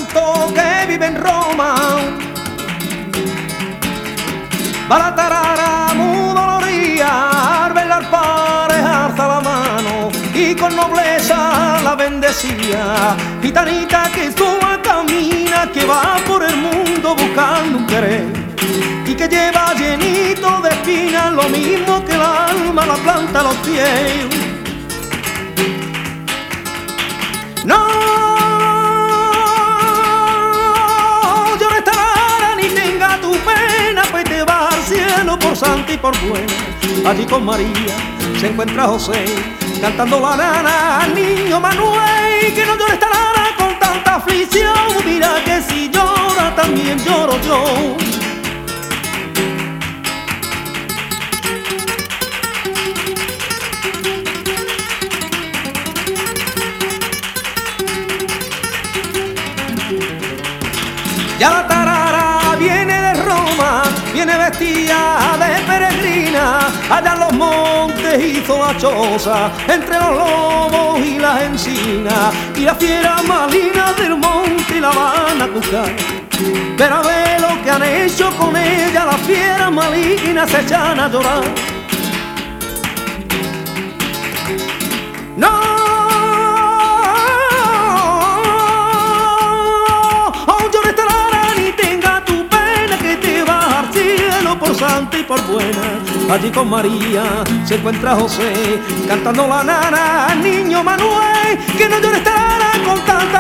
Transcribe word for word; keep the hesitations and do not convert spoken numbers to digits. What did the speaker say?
santo que vive en Roma. Va la tarara muy dolorida, al verla pareja alza la mano y con nobleza la bendecía. Gitanita que sola camina, que va por el mundo buscando un querer y que lleva llenito de espinas, lo mismo que el alma, la planta, los pies. No llores tarara ni tenga tu pena, pues te va al cielo por santa y por buena. Allí con María se encuentra José cantando la nana al niño Manuel. Que no llores tarara con tanta aflicción, mira que si llora también lloro yo. Ya la tarara viene de Roma, viene vestida de peregrina, allá en los montes hizo la choza, entre los lobos y las encinas, y las fieras malinas del monte la van a buscar. Pero a ver lo que han hecho con ella, las fieras malignas se echan a llorar. No por santa y por buena. Allí con María se encuentra José cantando la nana al niño Manuel. Que no llores tarara con tanta